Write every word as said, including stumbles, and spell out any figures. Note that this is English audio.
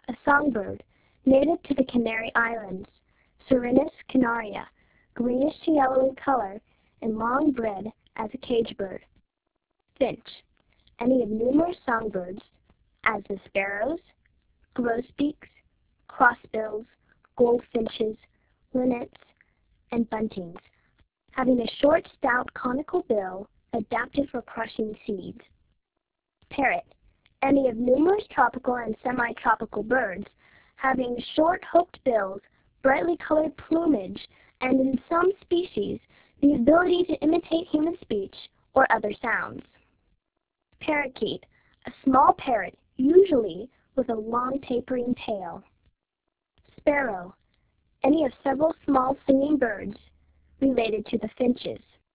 a songbird, native to the Canary Islands, Serinus canaria, greenish to yellow in color, and long-bred as a cage bird. Finch, any of numerous songbirds, as the sparrows, grosbeaks, crossbills, goldfinches, linnets, and buntings, having a short, stout, conical bill adapted for crushing seeds. Parrot, any of numerous tropical and semi-tropical birds, having short, hooked bills, brightly colored plumage, and in some species, the ability to imitate human speech or other sounds. Parakeet, a small parrot, usually with a long tapering tail. Sparrow, any of several small singing birds related to the finches.